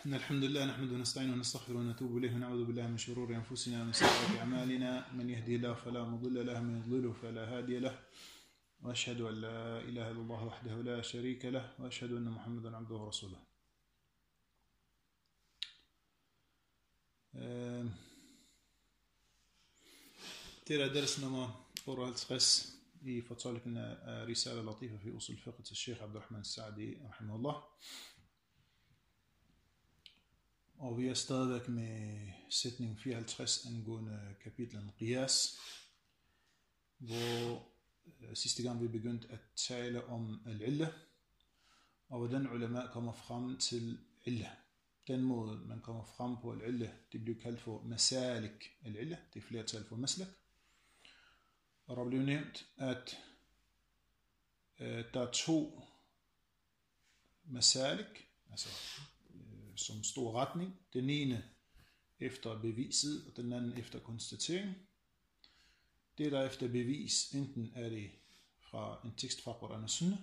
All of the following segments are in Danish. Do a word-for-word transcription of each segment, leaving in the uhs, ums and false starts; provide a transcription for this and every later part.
إن الحمد لله نحمده ونستعينه ونستغفره ونتوب إليه ونعوذ بالله من شرور أنفسنا ومن سيئات أعمالنا من يهدي الله فلا مضل له ومن يضلله فلا هادي له وأشهد أن لا إله إلا الله وحده لا شريك له وأشهد أن محمدا عبده ورسوله. Det er deres nummer otteoghalvtreds i fortolkningen af Risala Latifa fi Usul Fiqh til Sheikh Abdurrahman Sa'di rahimahullah. Og vi er stadigvæk med sætning fireoghalvtreds angående kapitlen Qiyas, hvor øh, sidste gang vi begyndte at tale om al-illa, og hvordan ulama kommer frem til illa. Den måde man kommer frem på al-illa, det bliver kaldt for masalik al-illa, det er flertal for maslak. Og der blev nævnt, at øh, der er to masalik, altså øh, som stor retning. Den ene efter beviset, og den anden efter konstatering. Det der efter bevis, enten er det fra en tekst fra Quran og Sunnah,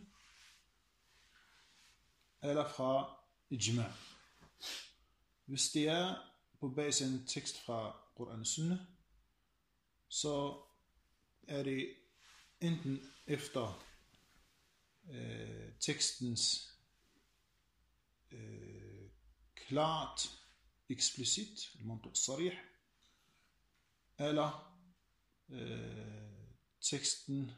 eller fra ijma. Hvis det er på basis af en tekst fra Quran og Sunnah, så er det enten efter øh, tekstens øh, klart, eksplicit, al-mantuq sarih, eller øh, teksten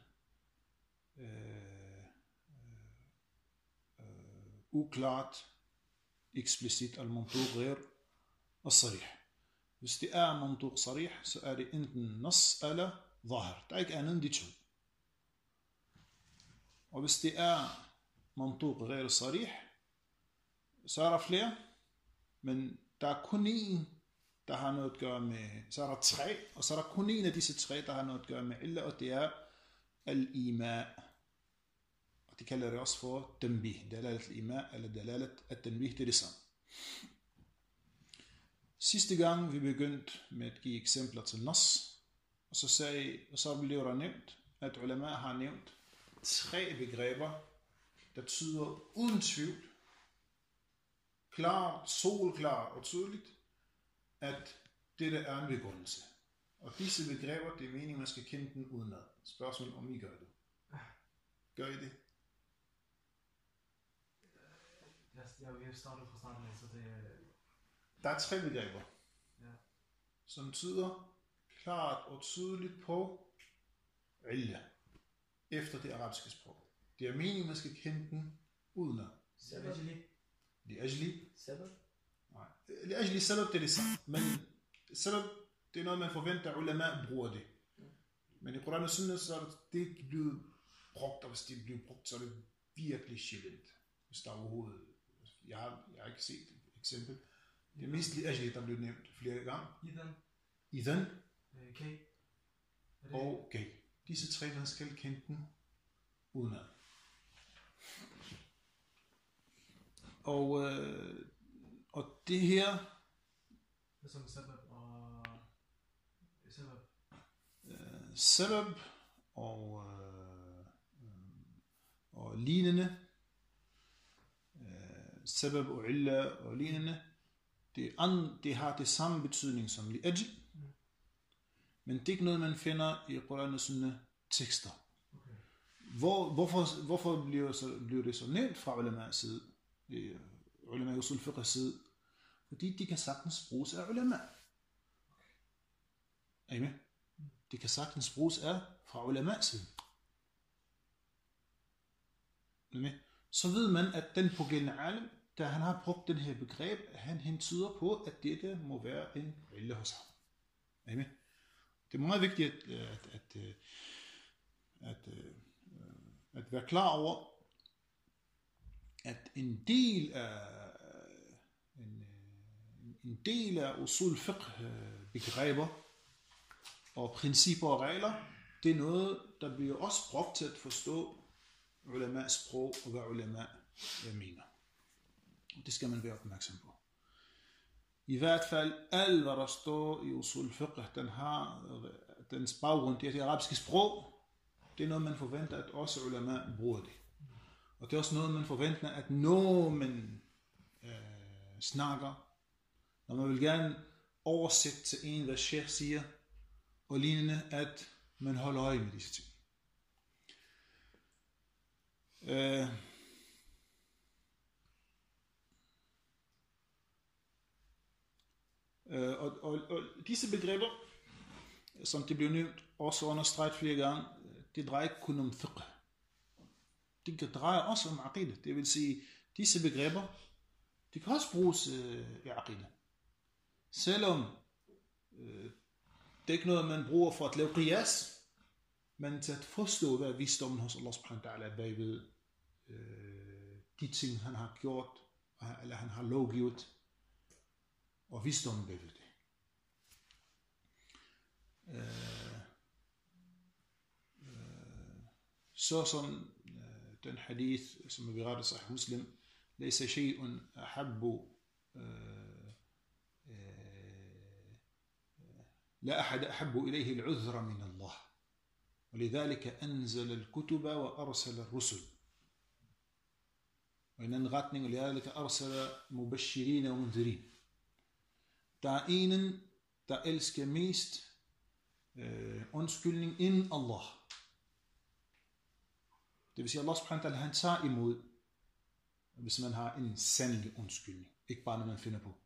øh, øh, uklart, eksplicit, al-mantuq ghair al-sarih. Hvis det er mantuq sarih, så er det enten nas eller zahir. Der er ikke andet end de to. Og hvis det er mantuq ghair al-sarih, så er der flere, men der er kun en, der har noget at gøre med, så er der tre, og så er der kun en af disse tre, der har noget at gøre med illa, og det er al-ima. Og de kalder det også for tanbih, dalalat al-ima, eller dalalat al-tanbih, det er det samme. Sidste gang vi begyndte med at give eksempler til nas, og så, sagde, og så blev der nævnt, at ulama har nævnt tre begreber, der tyder uden tvivl, klart, solklart og tydeligt, at dette er en begrundelse. Og disse begreber, det er meningen, man skal kende den udenad. Spørgsmål om I gør det. Gør I det? Ja, vi har startet fra starten af, så det... Der er tre begreber, Ja. som tyder klart og tydeligt på illa, efter det arabiske sprog. Det er meningen, man skal kende den udenad. Sabab. Li'ajli. Sabab? Nej. Li'ajli sabab, det er det samme. Men sabab, det er noget, man forventer, at ulama bruger det. Men i Quran og Sunnah, så er det ikke blevet brugt, og hvis det er blevet brugt, så er det virkelig sjældent. Hvis der er overhovedet... Jeg har, jeg har ikke set et eksempel. Det er mest li'ajli, der blev nævnt flere gange. Idan. Idan K. og K. Disse tre, man skal kende den udenad. Og, øh, og det her... Hvad som sabab og... Sabab. Øh, sabab og, øh, og lignende. Øh, sabab og illa og lignende. Det, an, det har det samme betydning som li'ajl. Mm. Men det er ikke noget, man finder i Quran og Sunnah tekster. Okay. Hvor, hvorfor, hvorfor bliver, så, bliver det så nævnt fra ulama's side? Ulama usul fiqh side, fordi de kan sagtens bruges af ulama. Er I med? De kan sagtens bruges af fra ulama side. Er I med? Så ved man, at den pågældende alim, da han har brugt den her begreb, han hentyder på, at dette må være en illa hos ham. Er I med? Det er meget vigtigt at, at, at, at, at, at være klar over, at en del af en, en del af usul fiqh begreber og principper og regler, det er noget, der bliver også brugt til at forstå ulama's sprog og hvad ulama mener. Og det skal man være opmærksom på. I hvert fald, alt hvad der står i usul fiqh, den har dens baggrund, det er det arabiske sprog, det er noget, man forventer, at også ulama bruger det. Og det er også noget, man forventer, at når man øh, snakker, når man vil gerne oversætte til en, hvad Sheikh siger, og lignende, at man holder øje med disse ting. Øh, øh, og, og, og disse begreber, som det blev nævnt, også understreget flere gange, det drejer ikke kun om fiqh. Det drejer også om aqida. Det vil sige, disse begreber, de kan også bruges øh, i aqida. Selvom øh, det er ikke noget, man bruger for at lave qiyas, men til at forstå, hvad visdommen hos Allah subhanahu wa ta'ala bagved øh, de ting, han har gjort, eller han har lovgivet, og visdommen bagved det. Øh, øh, så som øh, den hadith, som er berettet sig af Muslim, ليس شيء أحب لا أحد أحب إليه العذر من الله ولذلك أنزل الكتب وأرسل الرسل وإن انغاتning ولذلك أرسل مبشرين ومنذرين. Der er en, der elsker mest øh, undskyldning end Allah. Det vil sige, Allah subhanahu wa ta'ala, han tager imod, hvis man har en sandelig undskyldning. Ikke bare når man finder på.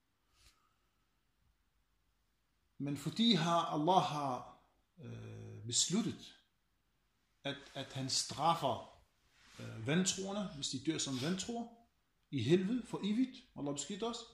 Men fordi har Allah har øh, besluttet, at, at han straffer øh, vantroerne, hvis de dør som vantroer, i helvede for evigt, Allah beskytter os,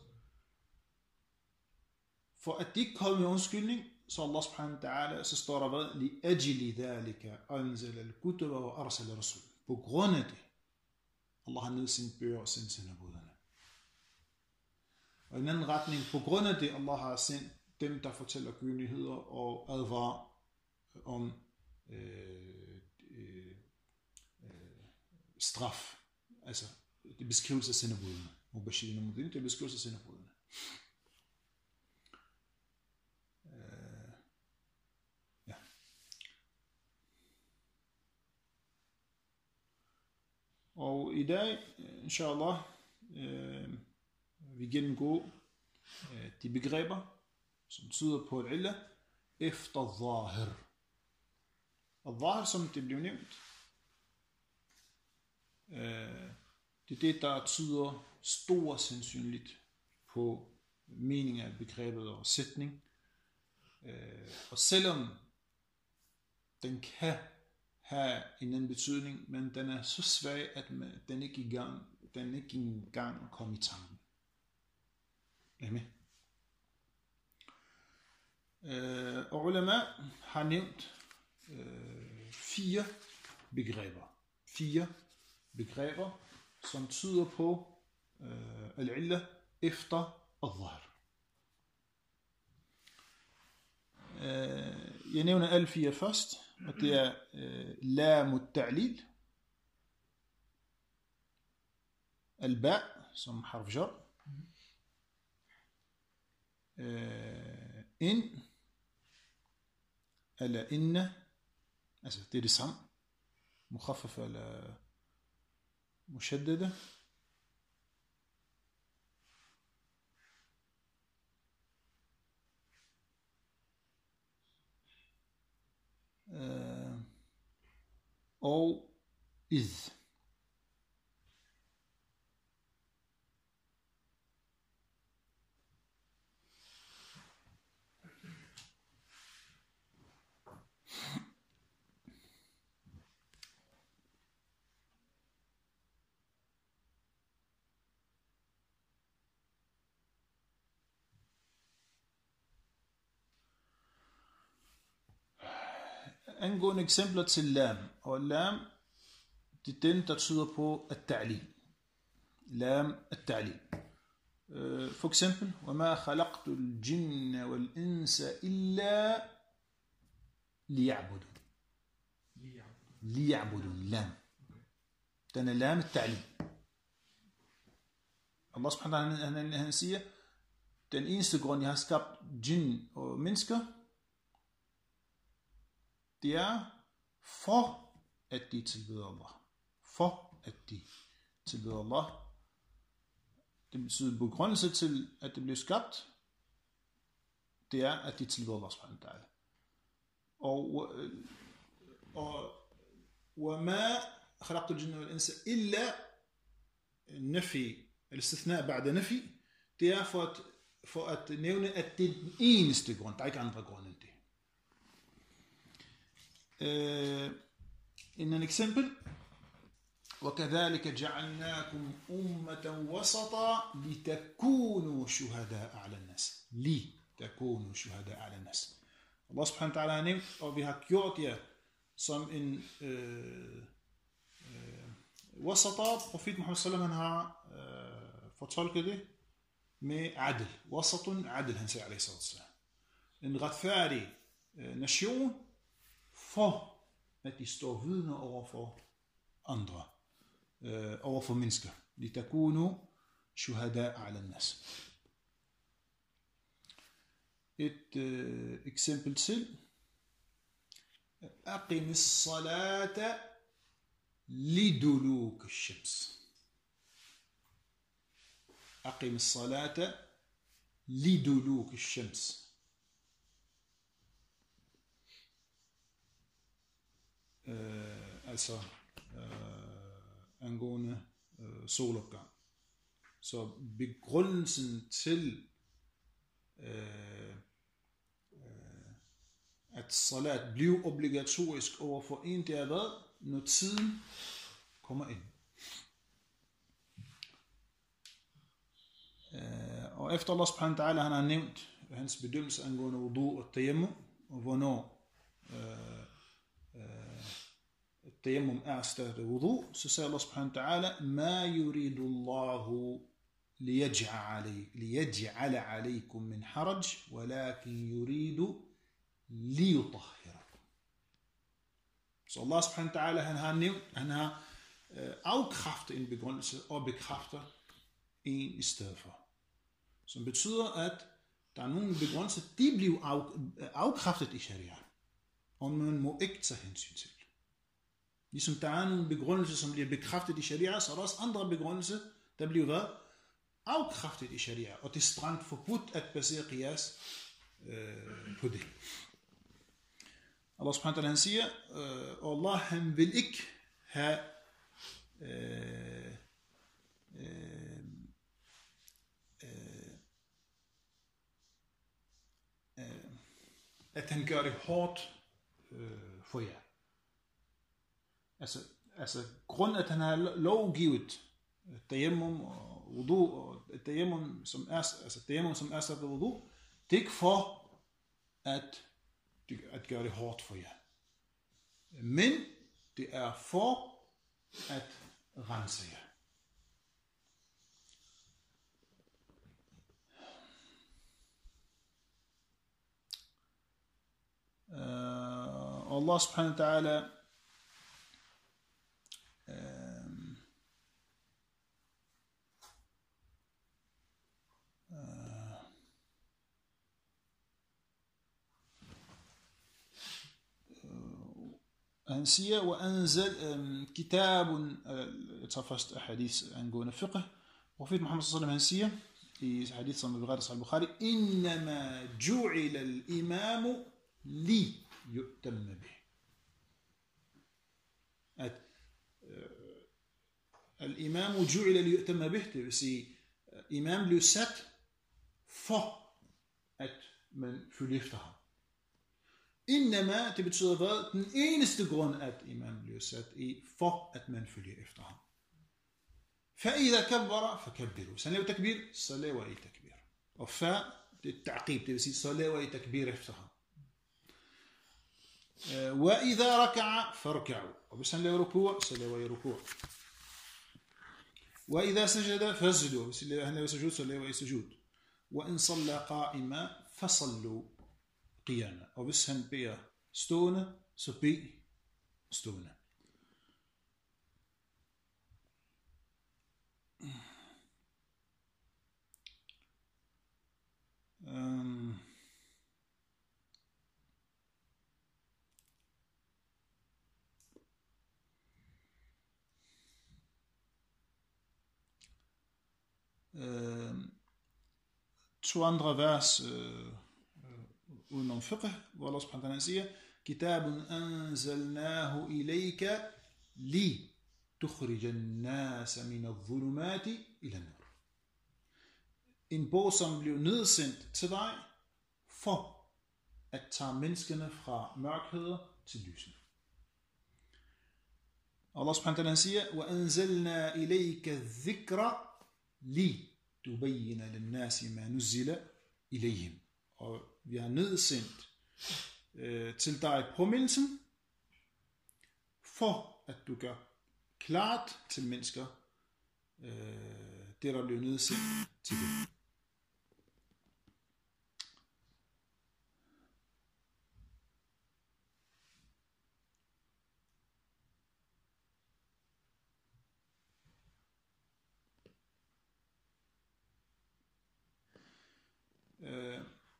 for at de ikke kommer med undskyldning, så Allah subhanahu wa ta'ala, så står der hvad? Li ajli dhalika anzal al-kutuba wa arsal rasul. På grund af det, Allah har nedsendt bøger og sendt sendebuderne. Og i en anden retning, på grund af det, Allah har sendt dem, der fortæller gønyheder og advarer om øh, øh, øh, straf. Altså, det beskrivelse af sendebuderne. Mubashirin og mudin, det er beskrivelse af sendebuderne. Øh, ja. Og i dag, inshallah, øh, vi gennemgår øh, de begreber, som tyder på al-illa, efter zahir. Og zahir, som det blev nævnt, øh, det er det, der tyder stor sandsynligt på mening af begrebet og sætning. Øh, og selvom den kan have en anden betydning, men den er så svag, at man, den ikke i gang, den ikke engang kommer i tanken. Er I med? Øh, og ulama har nævnt øh, fire begreber. Fire begreber, som tyder på øh, al-illa efter al-zahir. Øh, jeg nævner alle fire først, og det er øh, lam al-ta'lil, al-ba, som harf jar, øh, in, eller inna, altså det er det samme, mukhaffaf eller mushaddada, øh, og iz. Angående eksempler til lam, og lam, det er den, der tyder på at-ta'lil. Lam at-ta'lil. For eksempel, وَمَا خَلَقْتُ الْجِنَّ وَالْإِنسَ إِلَّا لِيَعْبُدُونَ. لِيَعْبُدُونَ, lam. Den er lam at-ta'lil. Allah subhanahu wa ta'ala, han siger, den eneste grund, jeg har skabt jinn og mennesker, det er for, at de tilbeder Allah. For, at de tilbeder Allah. det betyder begrundelse til, at det blev skabt, det er, at de tilbeder Allah subhanahu wa ta'ala. Og, og وما خلقت الجن والإنس إلا النفي الاستثناء بعد نفي, det er for at, for at nævne, at det er den eneste grund, der er ikke andre grunde end det. Uh, en eksempel, وكذلك جعلناكم أمة وسطا لتكونوا شهداء على الناس لتكونوا شهداء على الناس. Allah subhanahu wa ta'ala har nævnt, og vi har gjort jer som en øh, øh, wasata. Profet Muhammad sallam, han har øh, fortolket det med adl. Wasatun adl, han siger alaihi sallam. En retfærdig øh, nation for at de står vidner over for andre, øh, over for mennesker. Litakunu shuhada ala nas. Et øh, eksempel til. أقم الصلاة لدلوك الشمس. أقم الصلاة لدلوك الشمس. Uh, altså uh, angående uh, solopgang. Så begrundelsen til uh, at salat bliver obligatorisk over for en, det er hvad? Når tiden kommer ind. Uh, og efter Allah subhanahu wa ta'ala, han har nævnt hans bedømmelse angående wudu og tayammum, og hvornår uh, التيمم أستاذ الوضوء, så siger Allah subhanahu wa ta'ala, ما يريد الله ليجعل ليجعل عليكم من حرج ولكن يريد ليطهركم. Så Allah subhanahu wa ta'ala, han har nævnt, han har øh, afkræftet en begrundelse og bekræfter en i stedet for. Som betyder, at der er nogle begrundelser, de bliver af, afkræftet i sharia, og man må ikke tage hensyn til. Ligesom der er nogle begrundelser, som bliver bekræftet i sharia, så er der også andre begrundelser, der bliver hvad? Afkræftet i sharia, og det er strengt forbudt at basere qiyas øh, på det. Allah subhanahu wa ta'ala, han siger, øh, og Allah, han vil ikke have øh, øh, øh, øh, at han gør det hårdt øh, for jer. Altså, altså grund at han har lovgivet tayammum og wudu, og tayammum som er, altså tayammum som er sat ved wudu, det er ikke for at, at gøre det hårdt for jer. Men det er for at rense jer. Uh, Allah subhanahu wa ta'ala han siger, وأنزل كتاب, tager først hadith angående fiqh. Profet Muhammad sallallahu alaihi wasallam, han siger i hadith som berettes af Bukhari, إنما جعل الإمام ليؤتم به. At الإمام جعل ليؤتم به, det vil sige, imam blev sat for at man følger efter ham. Innama, det betyder hvad? Den eneste grund, at imam bliver sat i, for at man følger efter ham. فَإِذَا كَبَّرَ فَكَبِّرُوا. Så han laver takbir, så laver I takbir. Og fa, det er ta'qib, det vil sige, så laver I takbir efter ham. وَإِذَا رَكَعَ فَرْكَعُوا. Og hvis han laver rukur, så laver I rukur. وَإِذَا سَجَدَ فَسْجُدُوا. Hvis han laver sujud, så laver I sujud. وَإِنْ صَلَّى قَائِمًا فَصَلُّوا قياما. Og hvis han beder stående, så bed stående. Um, øh, to andre vers øh, udenom fiqh, hvor Allah subhanahu wa ta'ala siger, Kitabun anzalnahu ilayka li tukhrijan nasa min adh-dhulumati ila an-nur. En bog, som blev nedsendt til dig, for at tage menneskene fra mørkheder til lysene. Allah subhanahu wa ta'ala siger, وَأَنزَلْنَا إِلَيْكَ الذِّكْرَ لِتُبَيِّنَ لِلنَّاسِ مَا نُزِّلَ إِلَيْهِمْ. Og vi har nedsendt øh, til dig påmindelsen, for at du gør klart til mennesker, øh, det der blev nedsendt til dem. Øh,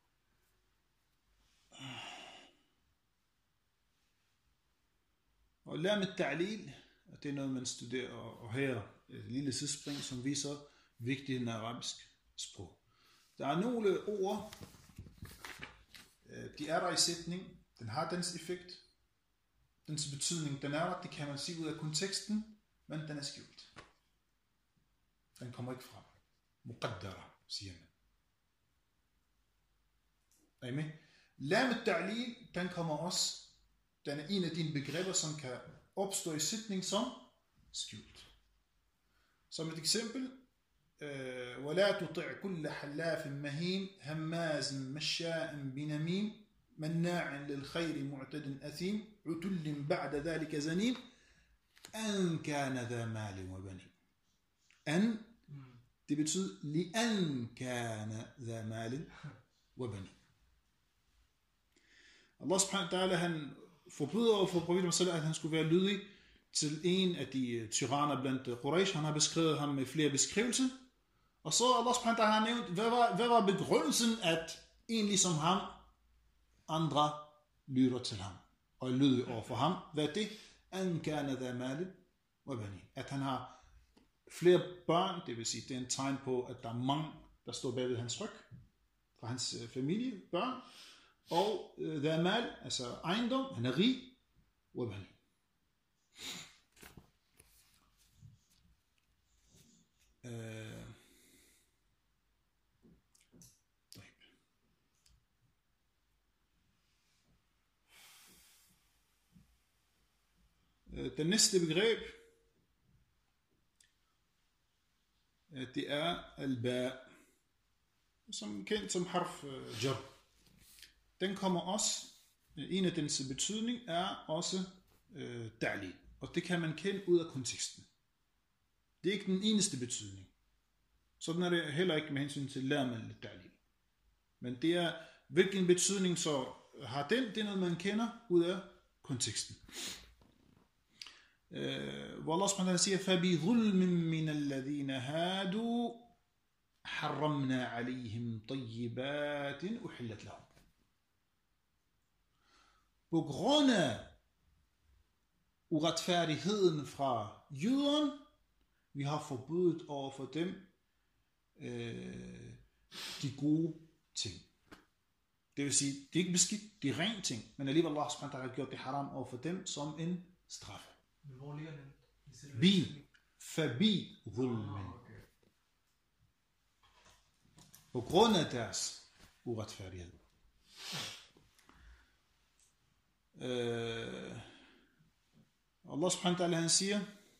og lær med ta'lil, det er noget man studerer, og her et lille sidespring, som viser vigtigheden af arabisk sprog. Der er nogle ord, de er der i sætning, den har dens effekt, dens betydning, den er der, det kan man sige ud af konteksten, men den er skjult. Den kommer ikke frem. Muqaddara, siger man. Amen. Lam al-ta'lil, den kommer også, den er en af dine begreber, som kan opstå i sætning som skjult. Som et eksempel, وَلَا تُطِعْ كُلَّ حَلَّافٍ مَهِينٍ هَمَّازٍ مَشَّاءٍ بِنَمِيمٍ مَنَّاعٍ لِلْخَيْرِ مُعْتَدٍ أَثِيمٍ عُتُلٍ بَعْدَ ذَلِكَ زَنِيمٍ أَنْ كَانَ ذَا مَالٍ وَبَنِينَ. أَنْ, det betyder لِأَنْ كَانَ ذَا مَالٍ وَبَنِينَ. Allah subhanahu wa ta'ala, han forbyder over for profeten, at han skulle være lydig til en af de tyranner blandt Quraysh. Han har beskrevet ham med flere beskrivelser. Og så Allah subhanahu wa ta'ala har nævnt, hvad var, hvad var begrundelsen, at en ligesom ham, andre lytter til ham og er lydig over for ham. Hvad er det? An kana dha malin wa banin. At han har flere børn, det vil sige, det er en tegn på, at der er mange, der står bagved hans ryg, fra hans familie, børn. Og dha mal, altså ejendom, han er rig, wa banin. Øh, Den næste begreb, det er al-ba, som kendt som harf jar. Den kommer også, en af dens betydning er også øh, ta'lil, og det kan man kende ud af konteksten. Det er ikke den eneste betydning. Sådan er det heller ikke med hensyn til lam eller ta'lil. Men det er, hvilken betydning så har den, det er noget man kender ud af konteksten. Hvor Allah subhanahu wa ta'ala siger, فَبِظُلْمٍ مِّنَ الَّذِينَ هَادُوا حَرَّمْنَا عَلَيْهِمْ طَيِّبَاتٍ أُحِلَّتْ لَهُمْ. På grund af uretfærdigheden fra jøderne, vi har forbudt over for dem øh, de gode ting. Det vil sige, det er ikke beskidt, det er rent ting, men alligevel Allah subhanahu wa ta'ala har gjort det haram over for dem som en straf. Hvor ligger den? Bi, fabi zulmen. På grund af deres uretfærdighed. Uh, Allah subhanahu wa ta'ala, han siger,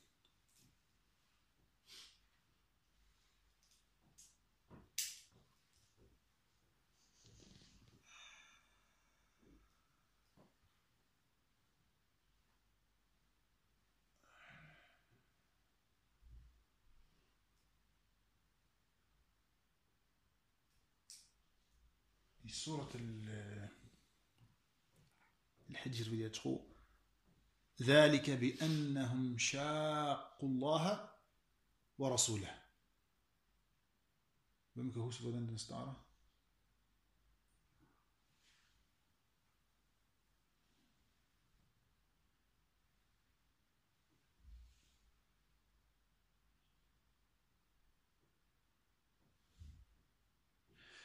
i surat al-Hijr vil jeg tro, ذَلِكَ بِأَنَّهُمْ شَاقُوا اللَّهَ وَرَسُولَهُ. Hvem kan huske, hvordan den starter?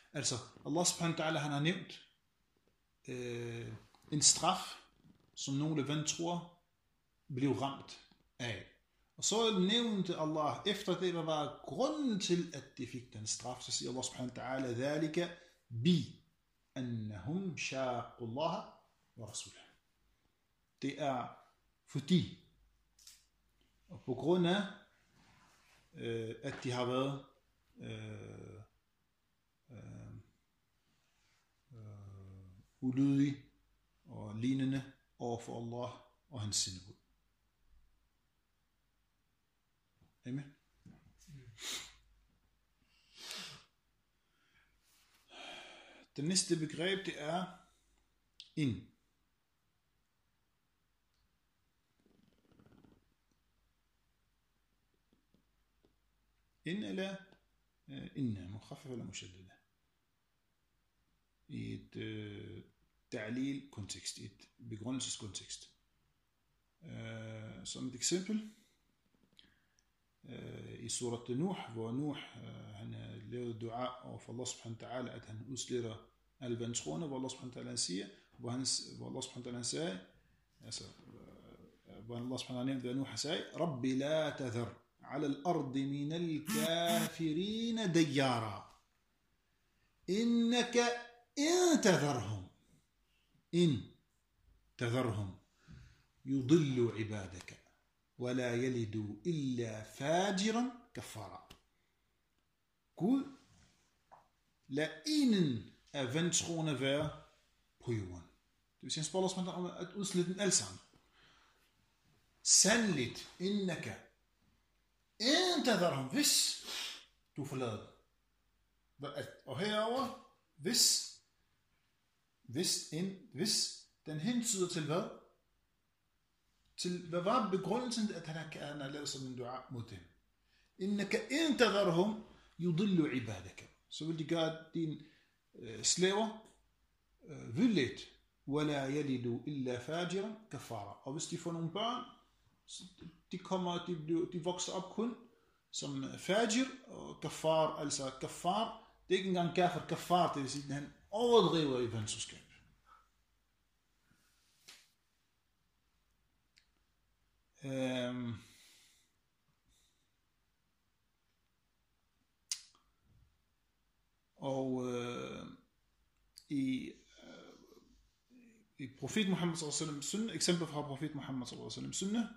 Altså, Allah subhanahu wa ta'ala, han har nævnt øh, en straf, som nogle vantroer blev ramt af. Og så nævnte Allah efter det, hvad var grunden til, at de fik den straf. Så siger Allah subhanahu wa ta'ala, ذَلِكَ bi annahum shaqu Allah wa rasulah. Det er fordi, og på grund af, øh, at de har været øh, øh, øh, ulydige og lignende over for Allah og hans sendebud. Amen. Det næste begreb, det er in. In eller inna, mukhaffaf eller mushaddada. I et uh, ta'lil kontekst, i et begrundelseskontekst. Uh, som et eksempel, uh, i surat Nuh, hvor Nuh uh, han lavede dua over for Allah subhanahu wa ta'ala, at han udsletter alle vantroende, hvor Allah subhanahu wa ta'ala siger, hvor, han, hvor Allah subhanahu wa ta'ala sagde, altså, uh, hvor Allah subhanahu wa ta'ala nævnte, hvad Nuh sagde, Rabbi la tadhar على الأرض من الكافرين ديارا إنك إن تذرهم إن تذرهم يضل عبادك ولا يلدوا إلا فاجرا كفارا. Gud, lad enen af vantroende være på jorden. Det vil sige, han spørger os om at udslette den alle sammen. Sandligt, innaka intadharhum, hvis du forlader dem. Og herover, hvis, hvis, en, hvis den hentyder til hvad? Til hvad var begrundelsen, at han har lavet sådan en dua mod dem? Innaka intadharhum yudillu ibadaka. Så vil de gøre dine øh, slaver øh, vildledt. Wala yalidu illa fajiran kafara. Og hvis de får nogle børn, de kommer, de, de vokser op kun som fajir og kafar, altså kafar, det er ikke engang kafir, kafar, det vil sige, at han overdriver i vantroskab. Um, og øh, i øh, i profet Muhammad sallallahu alaihi wasallam sunne, eksempel fra profet Muhammad sallallahu alaihi wasallam sunne,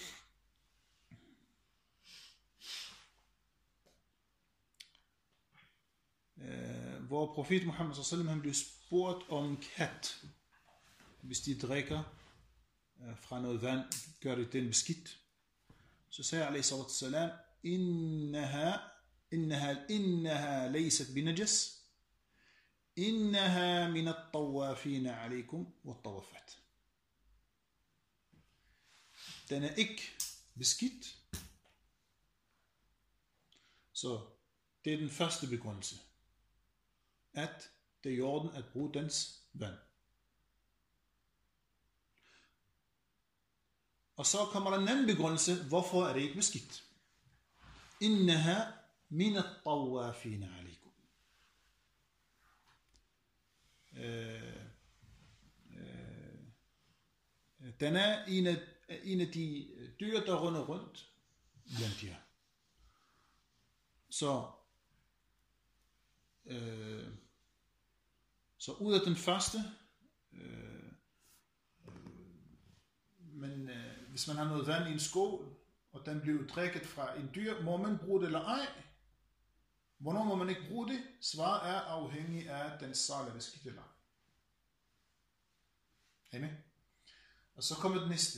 Uh, hvor profet Muhammad sallallahu alaihi wasallam han blev spurgt om kat, hvis de drikker uh, fra noget vand, gør det den beskidt. Så sagde alaihi salatu wassalam, innaha innaha innaha laysat binajas, innaha min at-tawafin alaykum wat-tawafat. Den er ikke beskidt. Så det er den første begrundelse, at det er i orden at bruge dens vand. Og så kommer der en anden begrundelse, hvorfor er det ikke beskidt. Innaha min at-tawafin alaykum. Øh, øh, den er en af, en af de dyr, der runder rundt blandt jer. Så øh, så ud af den første, øh, øh, men øh, hvis man har noget vand i en skål, og den bliver drikket fra en dyr, må man bruge det eller ej? Hvornår må man ikke bruge det? Svaret er afhængig af den sal eller skidt eller ej. Amen. Og så kommer det næste.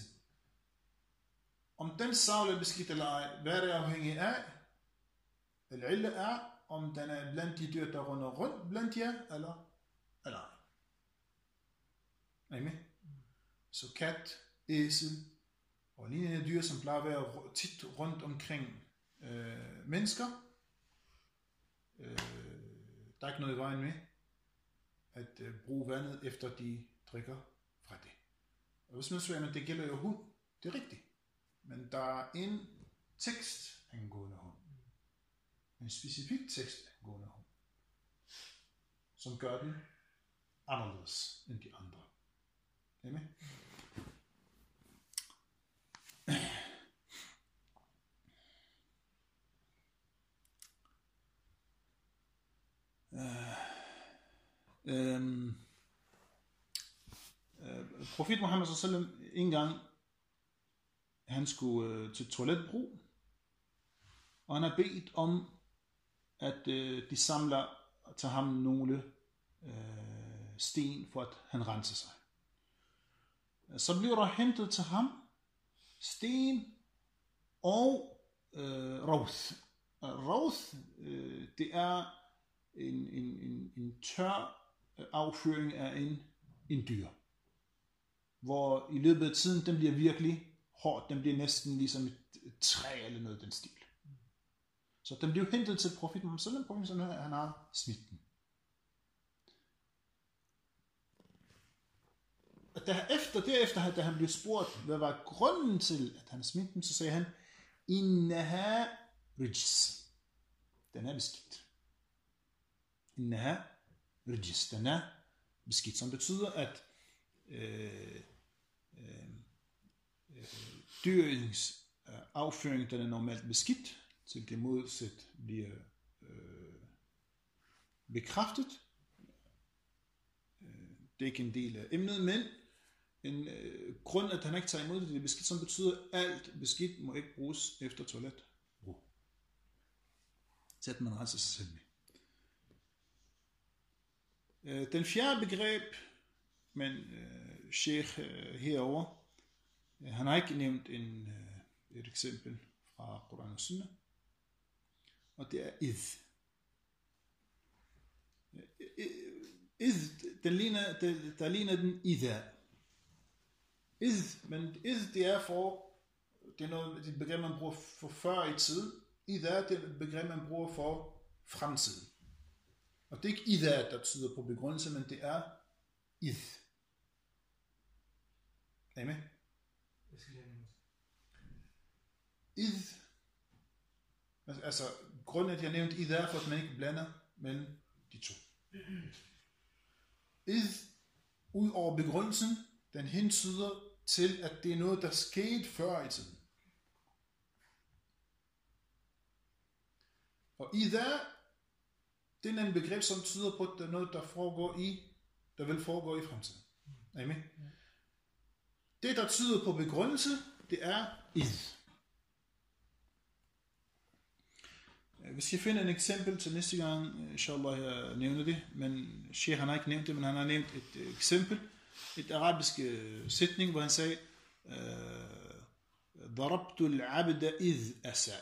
Om den sal eller skidt eller ej, hvad er det afhængig af? Al-illa er, om den er blandt de dyr, der runder rundt blandt jer, eller, eller ej. Amen. Så kat, æsel og lignende dyr, som plejer at være tit rundt omkring øh, mennesker, øh, der er ikke noget i vejen med at øh, bruge vandet, efter de drikker fra det. Og hvis man siger, at det gælder jo hund, det er rigtigt. Men der er en tekst angående hund. En specifik tekst angående hund. som gør den anderledes end de andre. Er I med? Øhm, øh, Profet Muhammed sallallahu alaihi wasallam en gang han skulle øh, til toiletbrug, og han har bedt om at øh, de samler til ham nogle øh, sten for at han renser sig. Så bliver der hentet til ham sten og øh, routh. Routh øh, det er en, en, en, en tør afføring af en, en dyr, hvor i løbet af tiden, den bliver virkelig hård, den bliver næsten ligesom et, et træ eller noget den stil. Så den bliver hentet til profeten Muhammed sallallahu alaihi wasallam, han har smidt den. Og derefter, derefter, da han blev spurgt, hvad var grunden til, at han smidt den, så sagde han, innaha rijs. Den er beskidt. Innaha rijs. Den er beskidt, som betyder, at øh, øh, øh, dyrens øh, afføring, den er normalt beskidt, til det modsat bliver øh, bekræftet. Øh, det er ikke en del af emnet, men en øh, grund, at han ikke tager imod det, det er beskidt, som betyder, at alt beskidt må ikke bruges efter toiletbrug. Så at man renser sig selv med. Øh, den fjerde begreb, men øh, Sheikh øh, herover, øh, han har ikke nævnt en, øh, et eksempel fra Koran og Sunna, og det er id. Id, den ligner, der, der ligner den idha. Id, men id det er for, det er noget, det er et begreb, man bruger for før i tid. Idha, det er et begreb, man bruger for fremtiden. Og det er ikke idha, der tyder på begrundelse, men det er id. Er I med? Id, altså grunden at jeg nævnte id er for at man ikke blander mellem de to. Id, ud over begrundelsen, den hentyder til at det er noget der skete før i tiden. Og idha, det er en begreb som tyder på at det er noget der foregår i, der vil foregå i fremtiden. Er I med? Det der tyder på begrundelse, det er id. Hvis jeg finder et eksempel til næste gang, inshallah jeg nævner det, men Sheikh han har ikke nævnt det, men han har nævnt et eksempel, et arabisk sætning, hvor han sagde, ضربت العبد إذ أساء.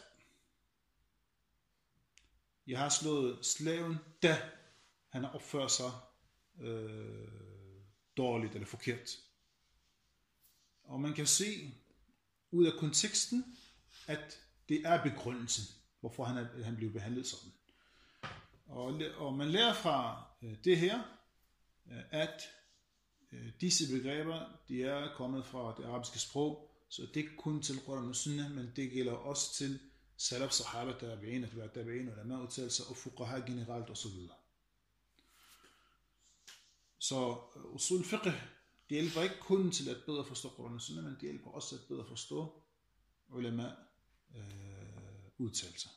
Jeg har slået slaven, da han har opført sig øh, dårligt eller forkert. Og man kan se ud af konteksten, at det er begrundelsen, hvorfor han, er, han blev behandlet sådan. Og, og man lærer fra øh, det her, øh, at øh, disse begreber, de er kommet fra det arabiske sprog, så det er ikke kun til Quran og Sunna, men det gælder også til salaf, sahaba, tabi'in, atba' tabi'in, ulama, udtalelser og fuqaha generelt osv. Så usul fiqh, det hjælper ikke kun til at bedre forstå Quran og Sunna, men det hjælper også at bedre forstå ulama øh, udtalelser.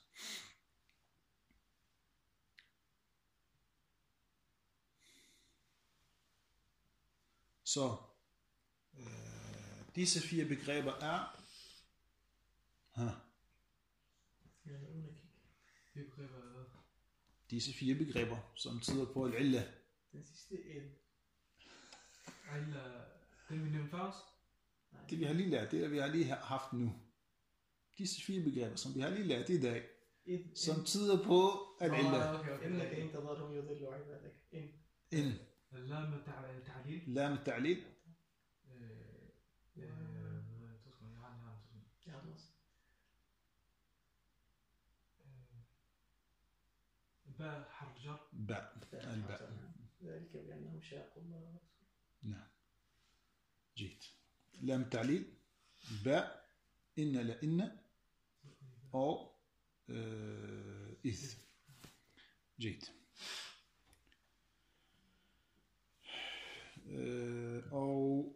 Så øh, disse fire begreber er ha, disse fire begreber, som tyder på al-illa. Den sidste el. Al-illa, den vi nævnte først? Det vi har lige lært, det er, vi har lige haft nu. Disse fire begreber, som vi har lige lært i dag, som tyder på al-illa. إنك إن تضرهم يضلوا عبادك. إن. إن. اللام التعليل. لام التعليل. باء حرف جر. باء. الباء. ذلك بأنهم شاقوا الله ورسوله. نعم. جيد. لام التعليل. باء. إن لإن. أو إذ. جيد. Øh, og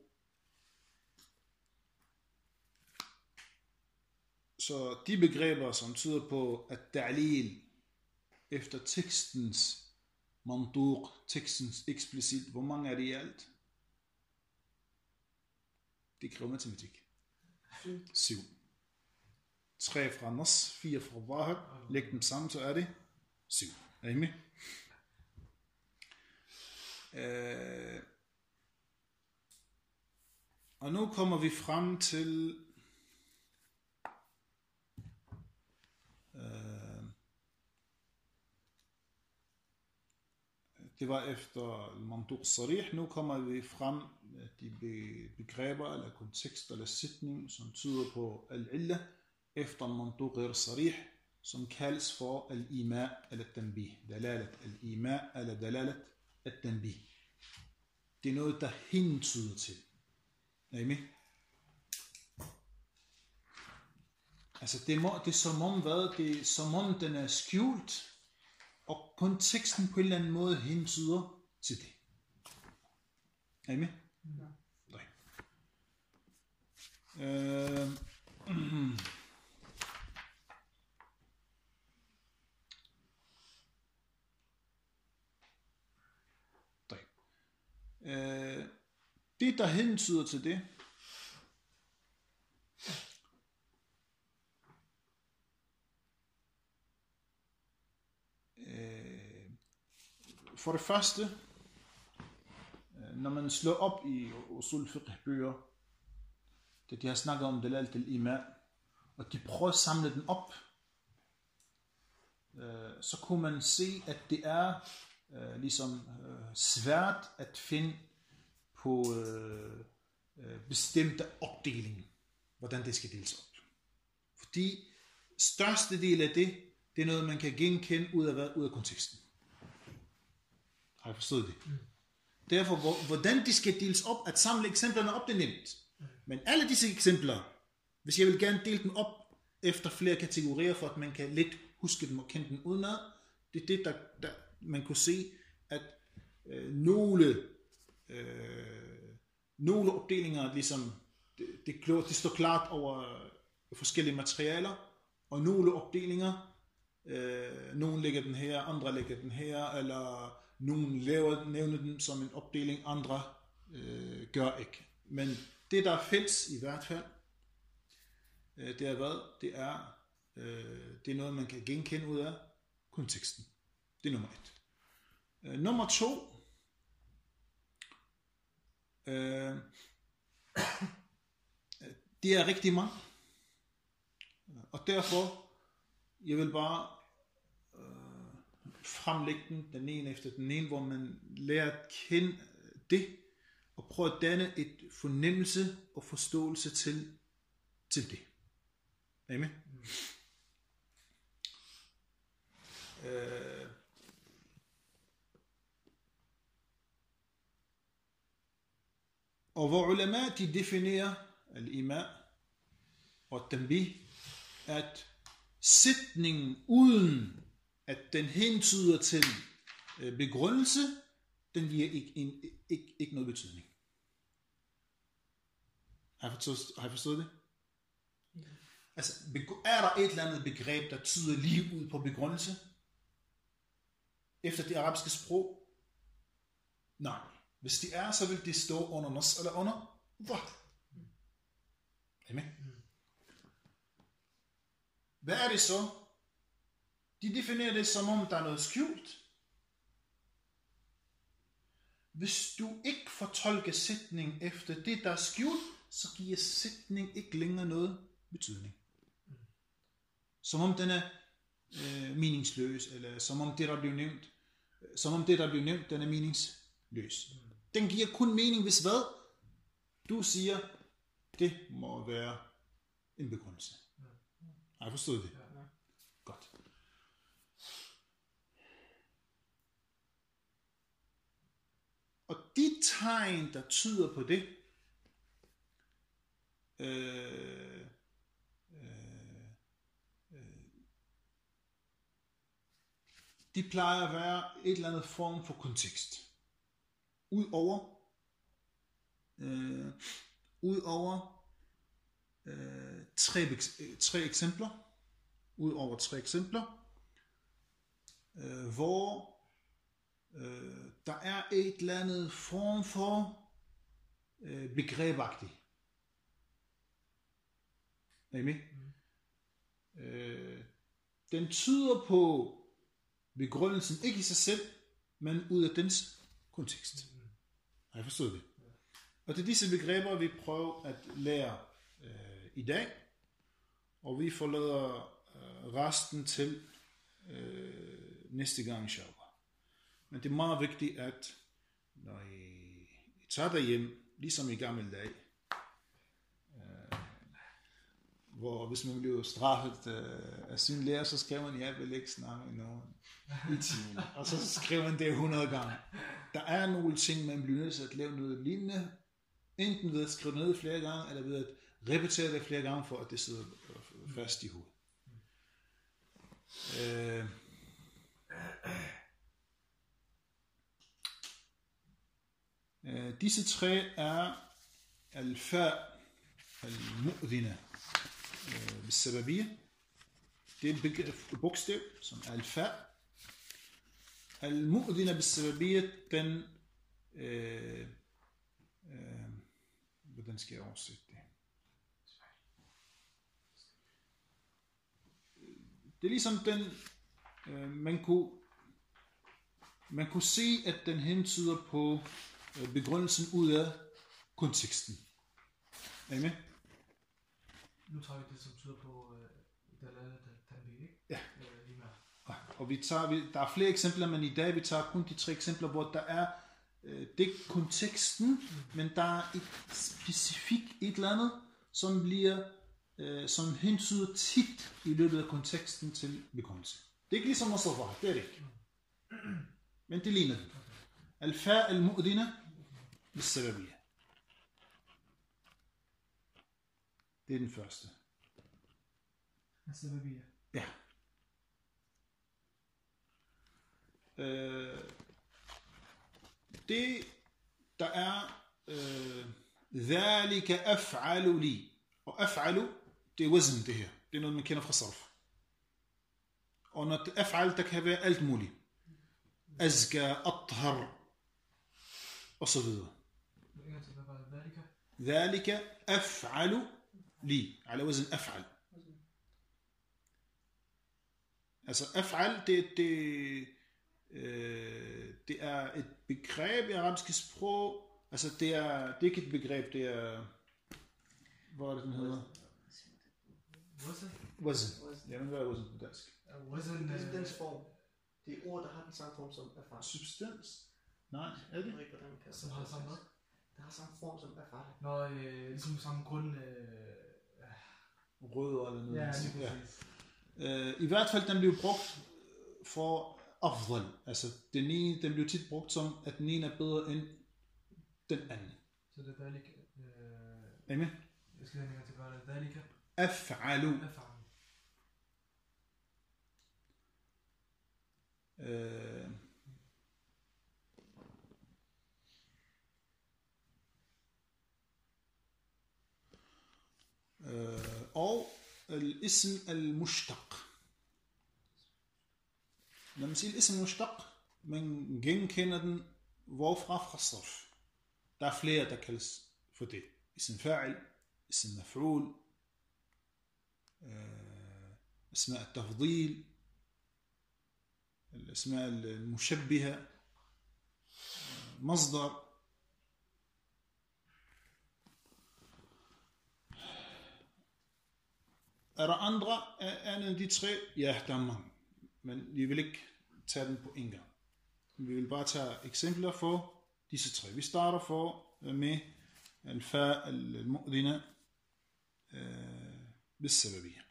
så de begreber, som tyder på at ta'lil efter tekstens mantuq, tekstens eksplicit, hvor mange er det i alt? Det kræver matematik. Syv. Tre fra nas, fire fra zahir. Læg dem sammen, så er det syv. Er I med? Øh, og nu kommer vi frem til øh, det var efter mantuq sarih. Nu kommer vi frem de begreber eller kontekst eller sætning, som tyder på al-illa efter mantuq sarih, som kaldes for al-ima eller tanbih. Dalalat al-ima eller dalalat al-tanbih. Det er noget, der hentyder til. Er I med? Altså det, må, det er som om hvad? Det er som om den er skjult, og konteksten på en eller anden måde hentyder til det. Er I med? Ja. Nej. Øh, Øh, det der hentyder til det øh, for det første, når man slår op i usul fiqh bøger, det de har snakket om dalalat al-ima, og de prøver at samle den op, øh, så kunne man se at det er Uh, ligesom uh, svært at finde på uh, uh, bestemte opdeling, hvordan det skal deles op. Fordi største del af det, det er noget, man kan genkende ud af, hvad, ud af konteksten. Har I forstået det? Mm. Derfor, hvor, hvordan det skal deles op, at samle eksemplerne op, det er nemt. Mm. Men alle disse eksempler, hvis jeg vil gerne dele dem op efter flere kategorier, for at man kan let huske dem og kende dem udenad, det er det, der, der man kunne se, at øh, nogle øh, nogle opdelinger ligesom det, det, det står klart over forskellige materialer, og nogle opdelinger øh, nogle lægger den her, andre lægger den her, eller nogle laver, nævner den som en opdeling, andre øh, gør ikke. Men det der er fælles i hvert fald, øh, det er hvad? Det er øh, det er noget man kan genkende ud af konteksten. Det er nummer et. Uh, nummer to. Uh, det er rigtig mange. Og derfor, jeg vil bare uh, fremlægge den, den ene efter den ene, hvor man lærer at kende det, og prøve at danne et fornemmelse og forståelse til, til det. Amen? Mm. Uh, Og hvor ulema de definerer al-ima og tanbih, at sætningen uden at den hentyder til begrundelse, den giver ikke, en, ikke, ikke noget betydning. Har I forstået, har I forstået det? Ja. Altså, er der et eller andet begreb, der tyder lige ud på begrundelse? Efter det arabiske sprog? Nej. Hvis det er, så vil det stå under nas eller under zahir. Amen. Hvad er det så? De definerer det som om der er noget skjult. Hvis du ikke fortolker sætning efter det, der er skjult, så giver sætning ikke længere noget betydning. Som om den er øh, meningsløs, eller som om det, der bliver nævnt, som om det, der bliver nævnt, den er meningsløs. Den giver kun mening, hvis hvad? Du siger, det må være en begrundelse. Har I forstået det? Ja, ja. Godt. Og de tegn, der tyder på det, øh, øh, øh, de plejer at være et eller andet form for kontekst. Udover øh, ud over øh, tre, tre eksempler, ud over tre eksempler, øh, hvor øh, der er et eller andet form for øh, begrebagtigt. Er I med? Mm. Øh, den tyder på begrundelsen, ikke i sig selv, men ud af dens kontekst. Mm. Har I forstået det? Ja. Og det er disse begreber, vi prøver at lære øh, i dag, og vi forlader øh, resten til øh, næste gang, inshallah. Men det er meget vigtigt, at når I, I tager derhjem, ligesom i gamle dage, øh, hvor hvis man bliver straffet øh, af sin lærer, så skriver man, jeg vil ikke snakke med nogen i timen. Og så skriver man det hundrede gange. Der er nogle ting, man bliver nødt til at lave noget lignende, enten ved at skrive ned flere gange, eller ved at repetere det flere gange, for at det sidder fast i hovedet. Øh, øh, disse tre er al-fa, al-mu'dhina, بالسببية. Det er et bogstav, som er al-fa. Al-mu'dhina بالسببية, den øh, øh, hvordan skal jeg oversætte det? Det er ligesom den, øh, man kunne man kunne se, at den hentyder på øh, begrundelsen ud af konteksten. Er I med? Nu tager vi det, som tyder på dalal tanbih, ikke? Ja. Og vi tager, vi, der er flere eksempler, men i dag vi tager kun de tre eksempler, hvor der er øh, det konteksten, mm. men der er et specifikt et eller andet, som bliver, øh, som hentyder tit i løbet af konteksten til begrundelse. Det er ikke ligesom Mustafa, det er det ikke. Mm. Men det ligner det. Al-fa al-mu'dhina bis-sababiyya. Det er den første. Al-sababiyya. Ja. Øh, det der er øh, ذَلِكَ أَفْعَلُ لِي. Og af'alu, det er wazn det her. Det er noget man kender fra sarf. Og når det af'al, der kan være alt muligt. Azka, athar og så videre. ذَلِكَ أَفْعَلُ لي على وزن أفعل. Altså af'al, det, det, øh, det er et begreb i arabiske sprog. Altså det er, det er ikke et begreb, det er, hvad er det den hedder? Wazn? Wazn. Ja, men hvad er wazn på dansk? Wazn er dens form. Det er ord, der har den samme form som af'al. Substans? Nej, er det? Som har samme noget? Der har samme form som af'al. Nå, øh, ligesom samme grund... Øh, rødder eller noget. Ja, lige præcis. Ja. Øh, I hvert fald, den blev brugt for afdal. Altså, den ene, den blev tit brugt som, at den ene er bedre end den anden. Så det er dalik... Øh, er I med? Jeg skal lige til, hvad det er dalika? Af'alu. Af'alu. Øh, øh, og al-ism al-mushtaq. Når man siger al-ism al-mushtaq, man genkender den hvorfra fra sarf. Der er flere, der kaldes for det. Ism fa'il, ism maf'ul, اسماء التفضيل, الاسماء المشبهة, مصدر. Er der andre andet end de tre? Ja, der er mange. Men vi vil ikke tage den på en gang. Vi vil bare tage eksempler for disse tre. Vi starter for med al-fa al-mu'dhina bis-sababiyya.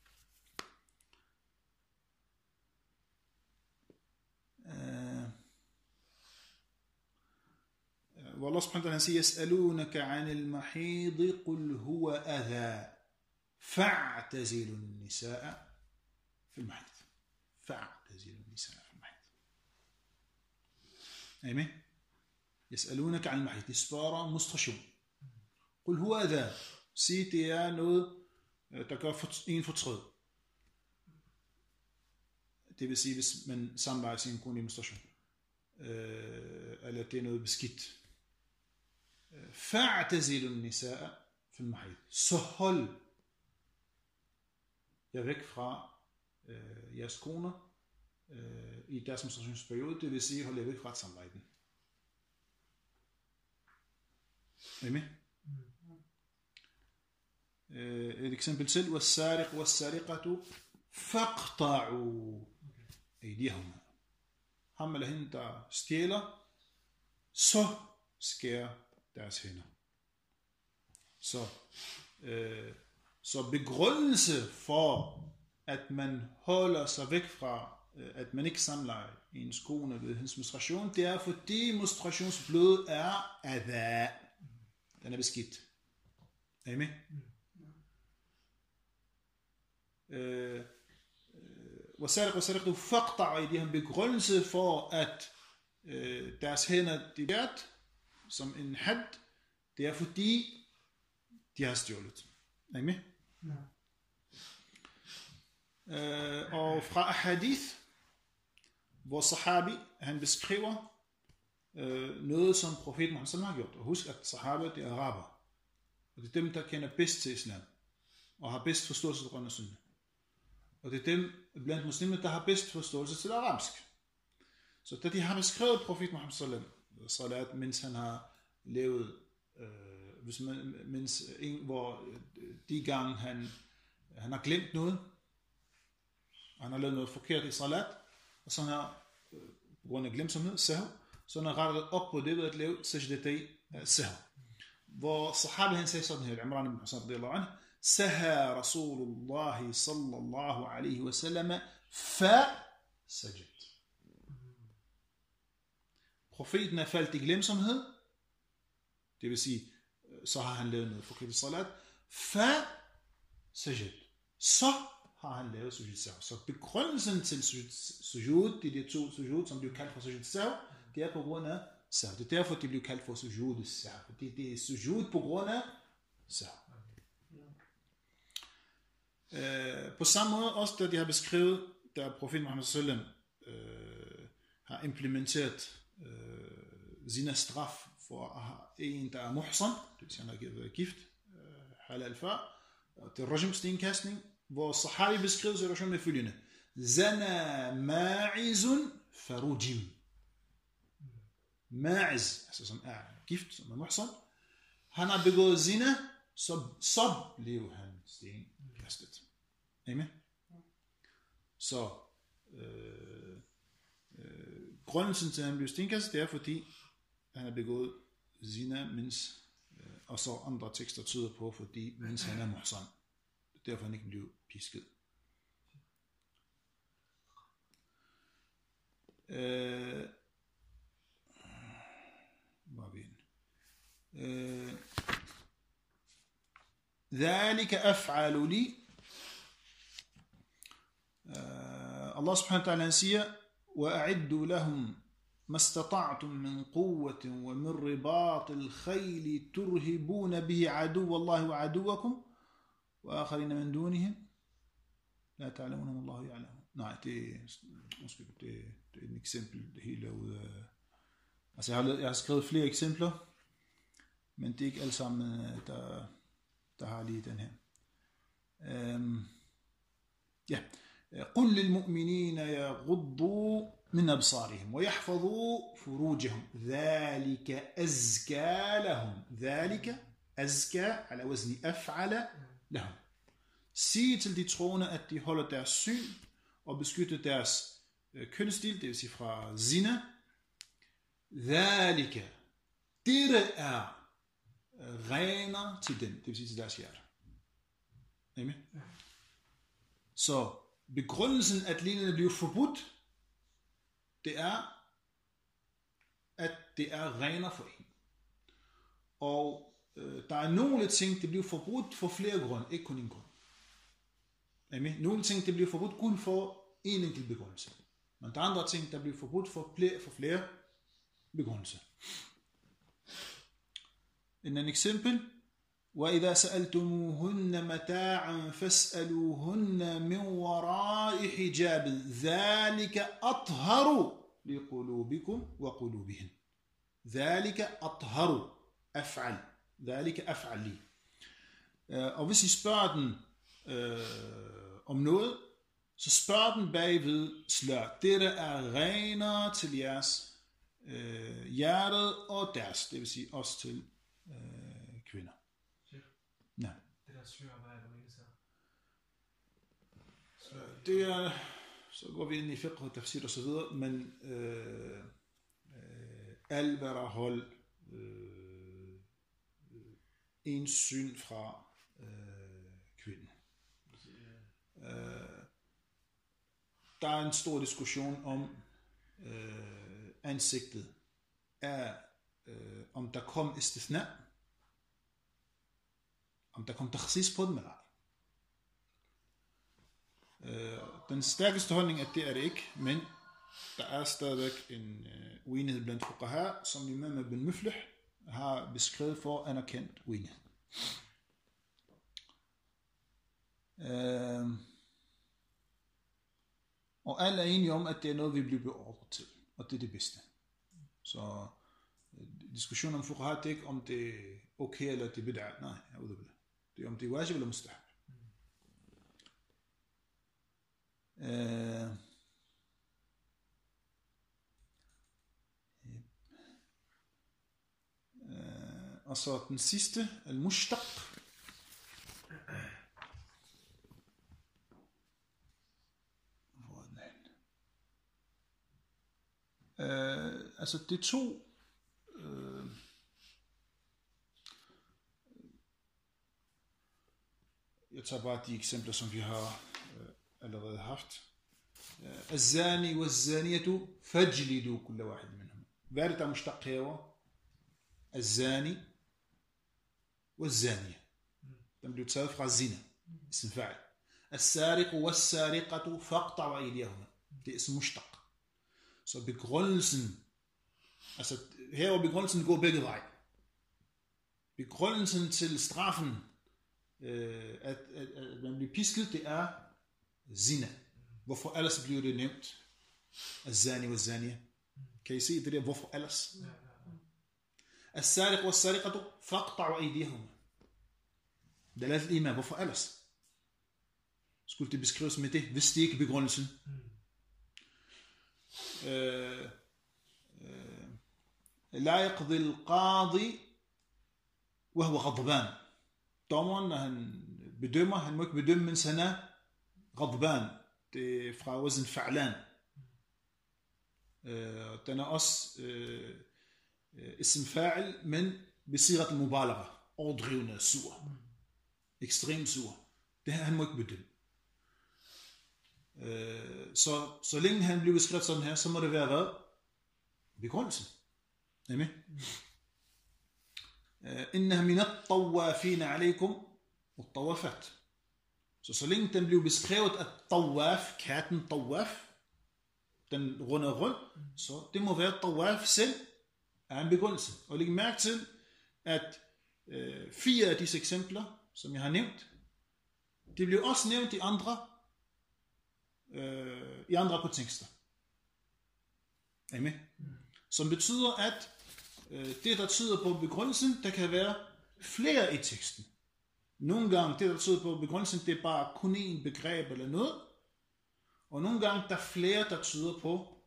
والله سبحانه وتعالى يسألونك عن المحيض قل هو أذى فاعتزلوا النساء في المحيض فاعتزلوا النساء في المحيض. أيمن يسألونك عن المحيض. De spørger om menstruation. Qul huwa adha. Sig, det er noget, der gør en fortrød. Det vil sige, hvis man samlejer sin kone i menstruation. Øh, eller det er noget beskidt. Fa'tazilu an-nisaa fi al-mahid. Så hold jer væk fra øh, jeres koner øh, i deres menstruationsperiode. Det vil sige, hold jer væk fra at samleje den. Er I med? Øh, et eksempel til. وَالسَّارِقُ وَالسَّارِقَةُ فَاقْطَعُوا أَيْدِيَهُمَا. Ham eller hende, der stjæler, så skærer deres hænder. Så, øh, så begrundelse for, at man holder sig væk fra, øh, at man ikke samlejer ens kone ved hendes menstruation, det er, fordi menstruationsblod er adha. Den er beskidt. Er I med? Øh, وَسَارِقُ وَسَارِقُ فَاقْطَعُوا أَيْدِيَهُمْ. Begrundelse for, at øh, deres hænder de er som en had, det er fordi de har stjålet. Er I med? Ja. Øh, og fra hadith, hvor sahabi, han beskriver øh, noget, som profeten Muhammed har gjort. Og husk, at sahabi, det er araber. Og det er dem, der kender bedst til islam, og har bedst forståelse til Quran og Sunna. Og det er dem blandt muslimer, der har bedst forståelse til arabisk. Så da de har beskrevet profeten Muhammed sallallahu, mens han har levet, øh, hvis man, mens en, hvor de gange han, han har glemt noget, og han har lavet noget forkert i salat, og så han har, øh, på grund af glemsomhed, sahv, så han har rettet op på det ved at lave sajdatay sahv. Hvor sahabi han sagde sådan her, Imran ibn Husayn radiyallahu anhu, saha Rasulullah sallallahu alaihi wasallam fa sajid. Profeten er faldt i glemsomhed, det vil sige, så har han lavet noget forkert i salat, fa sajid. Så har han lavet sujud sahv. Så begrundelsen til sujud, det er de to sujud, som bliver kaldt for sujud sahv, det er på grund af sahv. Det er derfor, det bliver kaldt for sujud sahv. Det, det er sujud på grund af sahv. Uh, på samme måde også, da de har beskrevet, da profeten Muhammed sallam uh, har implementeret uh, zina straf for at have en, der er muhsan, det vil sige, han har givet gift, uh, halal far, til rajm, stenkastning, hvor sahabi beskriver situationen med følgende: Zana ma'izun farujim. Ma'iz, altså som er gift, som er muhsan, han har begået zina, så, så blev han stenkastet. Amen. Så øh, øh, grunden til, at han blev stenkastet, det er, fordi han har begået zina, mens, øh, og så andre tekster tyder på, fordi mens han er muhsan. Derfor han ikke blev pisket. Øh, hvor er vi øh, ذلك أفعل لي. Allah subhanahu wa ta'ala siger: وَأَعِدُّوا لَهُمْ مَا اسْتَطَعْتُم مِّن قُوَّةٍ وَمِن رِّبَاطِ الْخَيْلِ تُرْهِبُونَ بِهِ عَدُوَّ اللَّهِ وَعَدُوَّكُمْ وَآخَرِينَ مِن دُونِهِمْ لَا تَعْلَمُونَهُمُ اللَّهُ يَعْلَمُهُمْ. Nej, det, måske, det, det er et eksempel, det hele er ude af... Altså, jeg har, jeg har skrevet flere eksempler, men det er ikke alle sammen, der, der har lige den her. Um, ja. قل للمؤمنين يغضوا من أبصارهم ويحفظوا فروجهم ذلك أزكى لهم. ذلك أزكى على وزن أفعل لهم. Sig til de troende, at de holder deres syn og beskytter deres kønsdel, det vil sige fra zina. ذلك, dette er rener til dem, det vil sige til deres hjerte. Amen. Så begrundelsen, at lignende bliver forbudt, det er, at det er rener for en. Og øh, der er nogle ting, der bliver forbudt for flere grunde, ikke kun en grund. Amen. Nogle ting, der bliver forbudt kun for en enkelt begrundelse. Men der er andre ting, der bliver forbudt for flere, for flere begrundelser. En anden eksempel, وإذا سألتموهن متاعا فاسألوهن من وراء حجاب ذلك أطهر لقلوبكم وقلوبهن. ذلك أطهر أفعل. ذلك أفعل لي. Og hvis I spørger den øh, om noget, så spørg den bagved slør. Det der er renere til jeres øh, hjertet og deres, det vil sige også til øh, kvinder. Ja. Det der slør, hvad er det egentlig så? Det er, så går vi ind i fiqh og tafsir og så videre, men øh, øh, alt hvad der hold øh, en syn fra øh, kvinden. Øh, der er en stor diskussion om øh, ansigtet er, øh, om der kom istithna, om der kom takhsis på den eller ej. Øh, den stærkeste holdning er, at det er det ikke, men der er stadigvæk en øh, uenighed blandt fuqaha, som Imam Ibn Muflih har beskrevet for anerkendt uenighed. Øh, og alle er enige om, at det er noget, vi bliver beordret til, og det er det bedste. Så øh, diskussionen om fuqaha, det er ikke om det er okay eller det er bid'ah. Nej, jeg ved det. Det er om det er wajib eller mustahab. Øh, øh, og så den sidste, al-mushtaq. Hvor er den hen? Øh, altså det to øh, jeg tager bare de eksempler, som vi har øh, allerede haft. الزاني والزانية فاجلدوا كل واحد منهم. Hvad er det, der er mushtaq herovre? الزاني والزانية. Den bliver taget fra zina. Ism fa'il. السارق والسارقة فاقطعوا أيديهما. Det er ism mushtaq. Så begrundelsen, altså herovre begrundelsen går begge veje. Begrundelsen til straffen, øh, at, at, at man bliver pisket, det er zina. Hvorfor ellers bliver det nævnt? الزاني والزانية. Kan I se det der, hvorfor ellers? السارق والسارقة فاقطعوا أيديهما. دلالة الإيمان. Hvorfor ellers? Skulle det beskrives med det, hvis det ikke er begrundelsen? لا يقضي القاضي وهو غضبان. Dommeren, når han bedømmer, han må ikke bedømme, mens han er غضبان. Det er fra wazn fa'lan. Øh, den er også øh, ism fa'il, men besirat al-mubalagha, overdrivende sur, ekstremt sur. Det her han må ikke bedømme. Øh, så så længe han bliver beskrevet sådan her, så må det være hvad? Begrundelsen. Er I med? إنها من الطوافين عليكم والطوافات. Så så længe den blev beskrevet at tawaf, katten tawaf, den runder rundt, så det må være tawaf selv er en begrundelse. Og læg mærke til, at øh, fire af disse eksempler, som jeg har nævnt, det bliver også nævnt i andre, øh, i andre kontekster. Er I med? Som betyder, at øh, det, der tyder på begrundelsen, der kan være flere i teksten. Nogle gange, det der tyder på begrundelsen, det er bare kun en begreb eller noget. Og nogle gange, der er flere, der tyder på,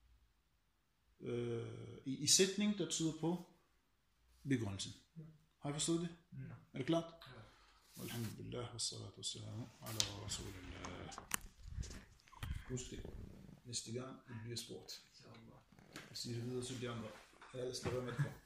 øh, i, i sætning, der tyder på begrundelsen. Har I forstået det? Ja. Er det klart? Ja. Alhamdulillah, wassalatu wassalamu ala rasulillah. Husk det. Næste gang, det bliver sport. Jeg siger det videre til de andre. Jeg ellers lader være med det.